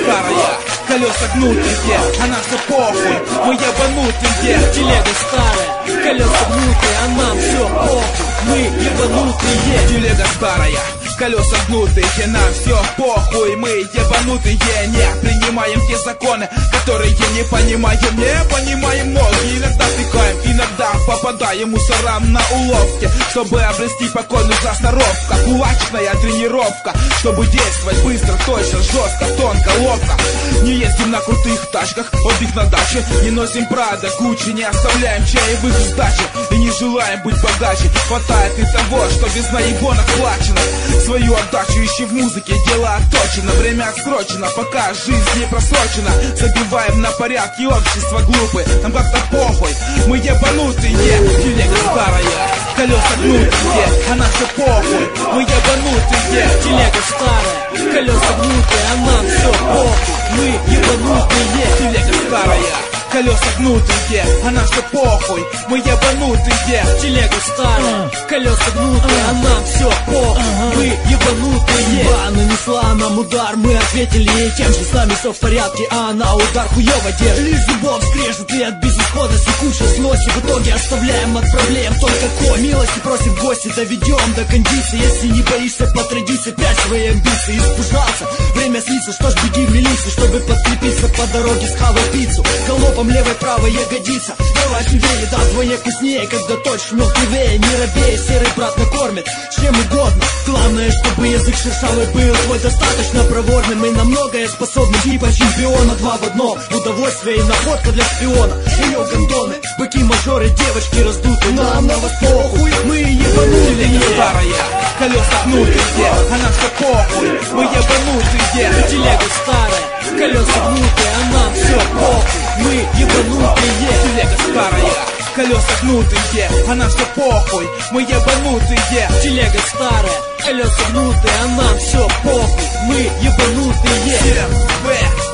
старая, колеса гнутые, а нам все похуй, мы ебанутые. Телега старая, колеса гнутые, а нам все похуй, мы ебанутые. Телега старая, колеса гнутые, нам все похуй, мы ебанутые. Не принимаем те законы, которые не понимаем. Не понимаем многие, иногда втыкаем, иногда попадаем мусорам на уловки, чтобы обрести покойную за сноровка. Кулачная тренировка, чтобы действовать быстро, точно, жестко, тонко, ловко. Не ездим на крутых тачках, отдых на даче, не носим Прада, Гуччи, не оставляем чаевых сдачи и не желаем быть богаче. Хватает и того, что без наебонок плачено. Свою отдачу ищи в музыке, дело отточено, время отсрочено, пока жизнь не просрочена. Забиваем на порядки общества глупые, нам как-то похуй, мы ебанутые. Телега старая, колеса гнутые, а нам все похуй, мы ебанутые. Телега старая, колеса гнутые, а нам все похуй, мы ебанутые. Телега старая, колеса гнутые, а нам все похуй, мы ебанутые. Телега старая, колеса гнутые, а нам все похуй, мы ебанутые. Судьба нанесла нам удар, мы ответили ей тем, что с нами все в порядке, а она удар хуёво держит. Лишь зубов скрежет и от безысходности куча злости. В итоге оставляем от проблем только кость. Милости просим в гости, доведем до кондиции. Если не боишься по традиции, прячь свои амбиции. Испужался, время слиться, что ж беги в милицию, чтобы подкрепиться по дороге, схавать пиццу. Галопом левой правой ягодица, давай живее, да вдвойне вкуснее, когда точишь мел кривее. Не робей, серый брат накормит чем угодно. Главное, чтобы язык шершавый был твой достаточно проворным и на многое способным. Типа чемпиона, два в одном, удовольствие и находка для шпиона. Ее гондоны, быки-мажоры, девочки раздутые, нам на вас похуй, мы ебанутые. Телега старая, колеса гнутые, а нам все похуй, мы ебанутые. Телега старая, колеса гнутые, а нам все похуй, мы ебанутые. Телега старая, колеса гнутые, а нам все похуй, мы ебанутые. Телега старая, колеса гнутые, а нам все похуй, мы ебанутые. 7Б,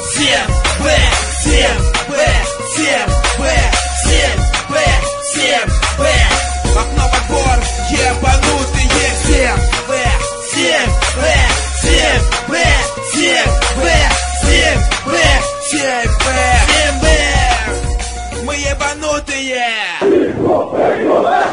7Б, 7Б, 7Б, 7Б, 7Б. Окно во двор, ебанутые. 7Б, 7Б, 7Б, 7Б, 7Б, 7Б, 7Б. Мы ебанутые.